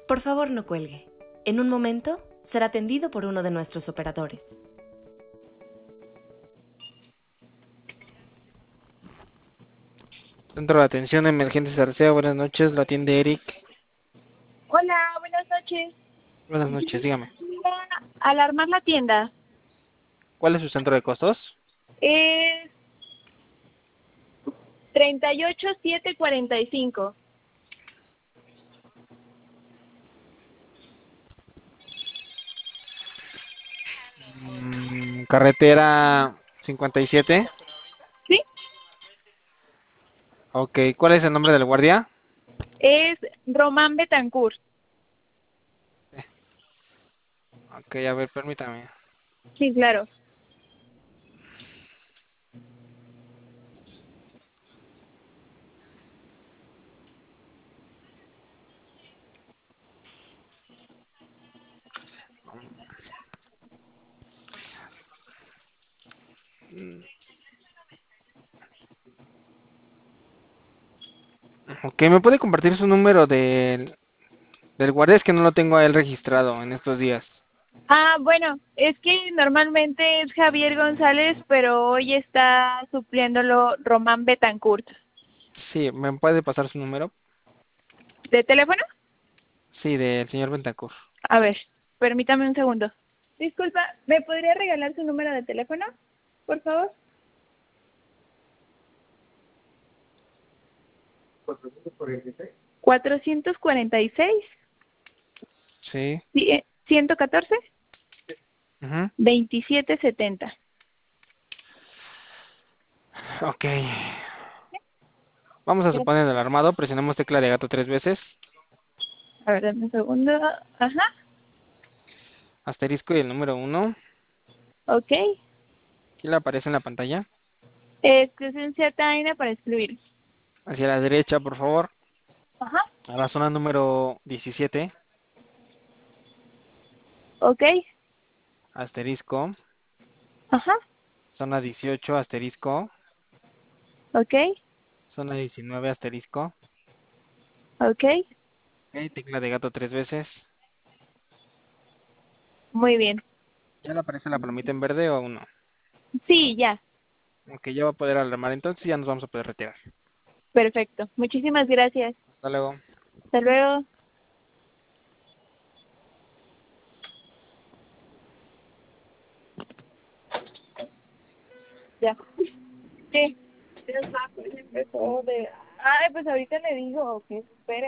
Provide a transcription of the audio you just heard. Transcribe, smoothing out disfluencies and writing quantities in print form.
Por favor, no cuelgue. En un momento será atendido por uno de nuestros operadores. Centro de Atención Emergentes Arcea, buenas noches, la atiende Eric. Hola, buenas noches. Buenas noches, dígame. Quisiera alarmar la tienda. ¿Cuál es su centro de costos? Es 38745. Carretera 57. ¿Sí? Ok, ¿cuál es el nombre del guardia? Es Román Betancourt. Ok, a ver, permítame. Sí, claro. Ok, ¿me puede compartir su número del guardia? Es que no lo tengo a él registrado en estos días. Bueno, es que normalmente es Javier González, pero hoy está supliéndolo Román Betancourt. Sí, ¿me puede pasar su número? ¿De teléfono? Sí, del señor Bentancur. A ver, permítame un segundo. Disculpa, ¿me podría regalar su número de teléfono, por favor? 446. Sí. 114 Ujú. 2770. Ok. Vamos a suponer el armado, presionamos tecla de gato 3 veces. A ver, dame un segundo. Ajá, Asterisco y el número 1. ok. ¿Qué le aparece en la pantalla? Exclusión Z para excluir. Hacia la derecha, por favor. Ajá, A la zona número 17. ok. Asterisco. Ajá, Zona 18, asterisco. ok, Zona 19, asterisco. ok. Ok, tecla de gato 3 veces. Muy bien. ¿Ya le aparece la palomita en verde o aún no? Sí, ya. Ok, ya va a poder alarmar entonces y ya nos vamos a poder retirar. Perfecto. Muchísimas gracias. Hasta luego. Hasta luego. Ya. ¿Qué? Empezó de... Ay, pues ahorita le digo que espere.